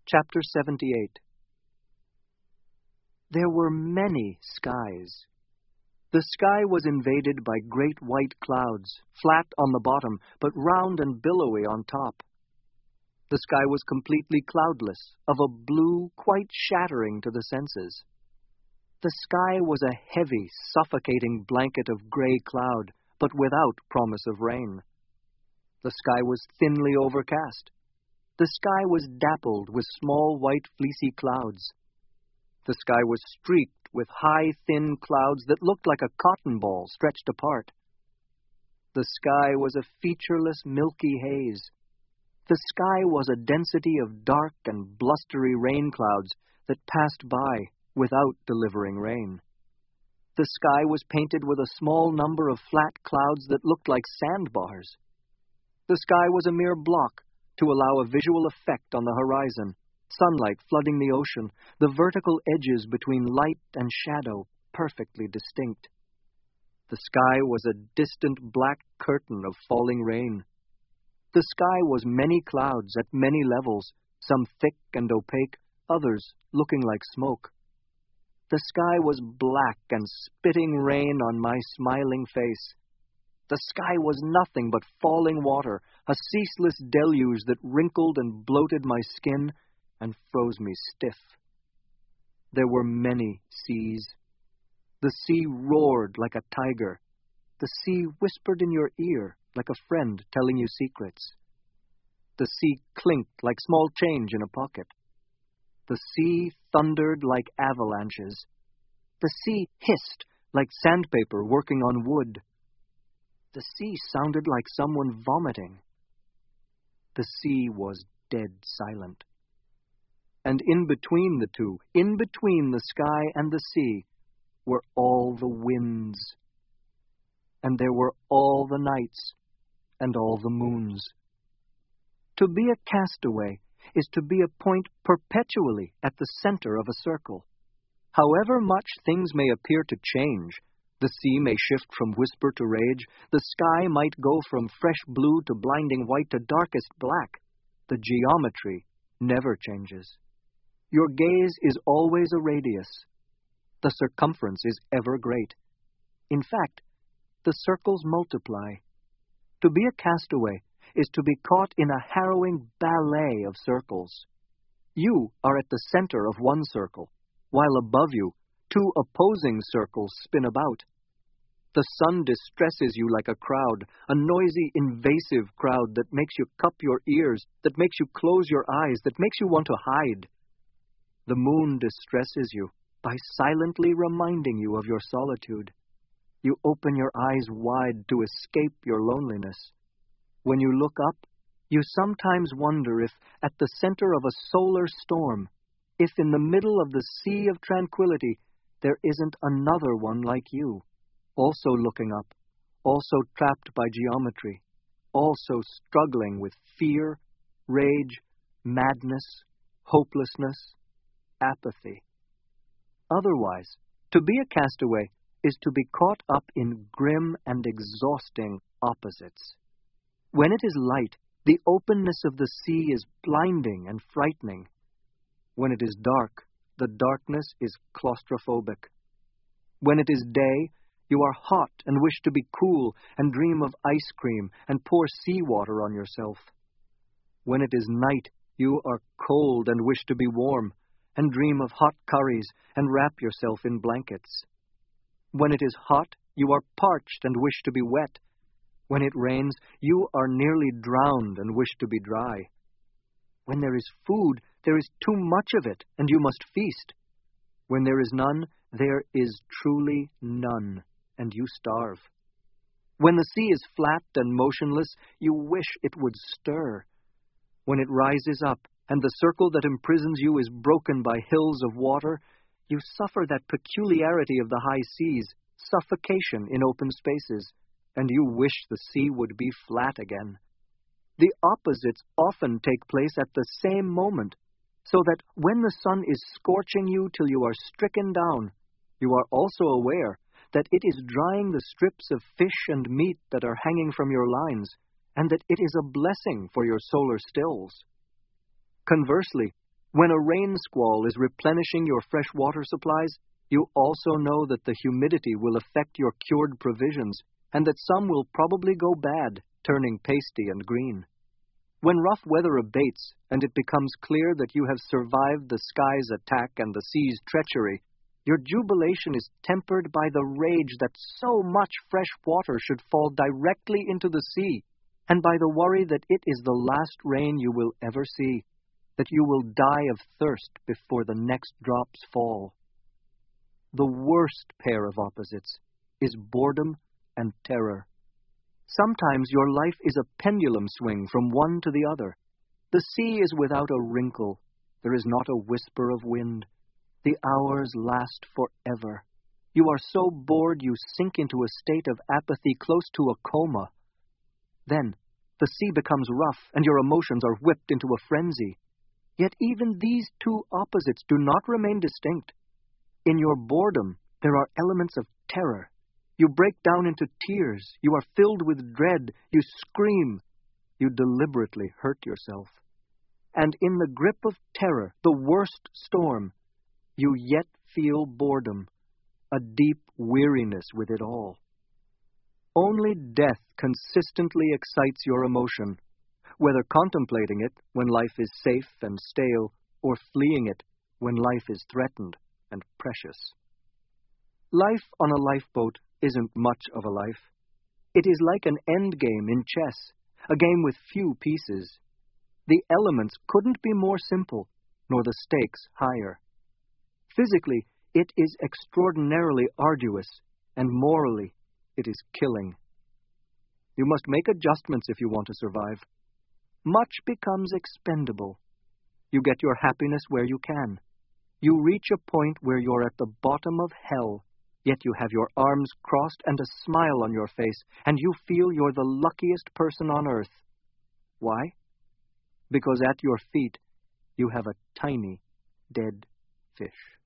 Chapter 78. There were many skies. The sky was invaded by great white clouds, flat on the bottom, but round and billowy on top. The sky was completely cloudless, of a blue quite shattering to the senses. The sky was a heavy, suffocating blanket of gray cloud, but without promise of rain. The sky was thinly overcast. The sky was dappled with small white fleecy clouds. The sky was streaked with high, thin clouds that looked like a cotton ball stretched apart. The sky was a featureless, milky haze. The sky was a density of dark and blustery rain clouds that passed by without delivering rain. The sky was painted with a small number of flat clouds that looked like sandbars. The sky was a mere block to allow a visual effect on the horizon, sunlight flooding the ocean, the vertical edges between light and shadow perfectly distinct. The sky was a distant black curtain of falling rain. The sky was many clouds at many levels, some thick and opaque, others looking like smoke. The sky was black and spitting rain on my smiling face. The sky was nothing but falling water, a ceaseless deluge that wrinkled and bloated my skin and froze me stiff. There were many seas. The sea roared like a tiger. The sea whispered in your ear like a friend telling you secrets. The sea clinked like small change in a pocket. The sea thundered like avalanches. The sea hissed like sandpaper working on wood. The sea sounded like someone vomiting. The sea was dead silent. And in between the two, in between the sky and the sea, were all the winds. And there were all the nights and all the moons. To be a castaway is to be a point perpetually at the center of a circle. However much things may appear to change, the sea may shift from whisper to rage, the sky might go from fresh blue to blinding white to darkest black, the geometry never changes. Your gaze is always a radius. The circumference is ever great. In fact, the circles multiply. To be a castaway is to be caught in a harrowing ballet of circles. You are at the center of one circle, while above you, two opposing circles spin about. The sun distresses you like a crowd, a noisy, invasive crowd that makes you cup your ears, that makes you close your eyes, that makes you want to hide. The moon distresses you by silently reminding you of your solitude. You open your eyes wide to escape your loneliness. When you look up, you sometimes wonder if, at the center of a solar storm, if in the middle of the sea of tranquility, there isn't another one like you, also looking up, also trapped by geometry, also struggling with fear, rage, madness, hopelessness, apathy. Otherwise, to be a castaway is to be caught up in grim and exhausting opposites. When it is light, the openness of the sea is blinding and frightening. When it is dark, the darkness is claustrophobic. When it is day, you are hot and wish to be cool and dream of ice cream and pour seawater on yourself. When it is night, you are cold and wish to be warm and dream of hot curries and wrap yourself in blankets. When it is hot, you are parched and wish to be wet. When it rains, you are nearly drowned and wish to be dry. When there is food, there is too much of it, and you must feast. When there is none, there is truly none, and you starve. When the sea is flat and motionless, you wish it would stir. When it rises up, and the circle that imprisons you is broken by hills of water, you suffer that peculiarity of the high seas, suffocation in open spaces, and you wish the sea would be flat again. The opposites often take place at the same moment, so that when the sun is scorching you till you are stricken down, you are also aware that it is drying the strips of fish and meat that are hanging from your lines, and that it is a blessing for your solar stills. Conversely, When a rain squall is replenishing your fresh water supplies, you also know that the humidity will affect your cured provisions, and that some will probably go bad, turning pasty and green. When rough weather abates, and it becomes clear that you have survived the sky's attack and the sea's treachery, your jubilation is tempered by the rage that so much fresh water should fall directly into the sea, and by the worry that it is the last rain you will ever see, that you will die of thirst before the next drops fall. The worst pair of opposites is boredom and terror. Sometimes your life is a pendulum swing from one to the other. The sea is without a wrinkle. There is not a whisper of wind. The hours last forever. You are so bored you sink into a state of apathy close to a coma. Then, the sea becomes rough, and your emotions are whipped into a frenzy. Yet even these two opposites do not remain distinct. In your boredom, there are elements of terror. You break down into tears. You are filled with dread. You scream. You deliberately hurt yourself. And in the grip of terror, the worst storm, you yet feel boredom, a deep weariness with it all. Only death consistently excites your emotion, whether contemplating it when life is safe and stale, or fleeing it when life is threatened and precious. Life on a lifeboat isn't much of a life. It is like an endgame in chess, a game with few pieces. The elements couldn't be more simple, nor the stakes higher. Physically, it is extraordinarily arduous, and morally, it is killing. You must make adjustments if you want to survive. Much becomes expendable. You get your happiness where you can. You reach a point where you're at the bottom of hell, yet you have your arms crossed and a smile on your face, and you feel you're the luckiest person on earth. Why? Because at your feet you have a tiny, dead fish.